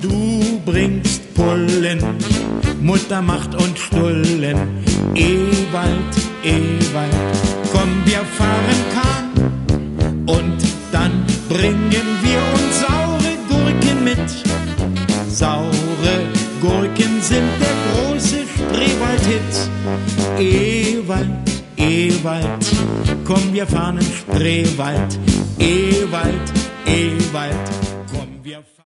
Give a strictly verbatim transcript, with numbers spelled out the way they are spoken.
du bringst Pullen, Mutter macht und Stullen. Ewald, Ewald, komm, wir fahren Kahn und dann bringen wir uns saure Gurken mit. Saure Gurken sind der große Spreewald-Hit. Ewald, Ewald, komm, wir fahren in Spreewald. Ewald, Ewald, komm, wir fahren.